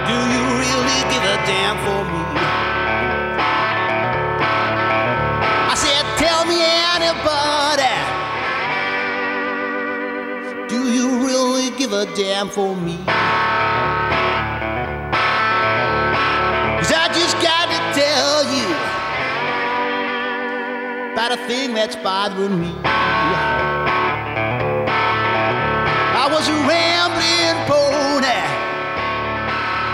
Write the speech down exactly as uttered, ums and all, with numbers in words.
Do you really give a damn for me? I said, tell me anybody, do you really give a damn for me? 'Cause I just got to tell you about a thing that's bothering me. I was around